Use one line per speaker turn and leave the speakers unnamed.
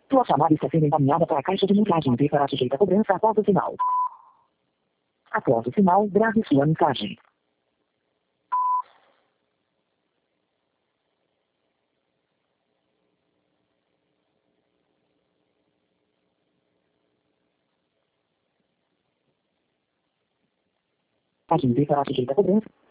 Sua chamada está sendo encaminhada para a caixa de mensagem e será sujeita a cobrança após o sinal. Após o sinal, grave sua mensagem. A mensagem será sujeita a cobrança.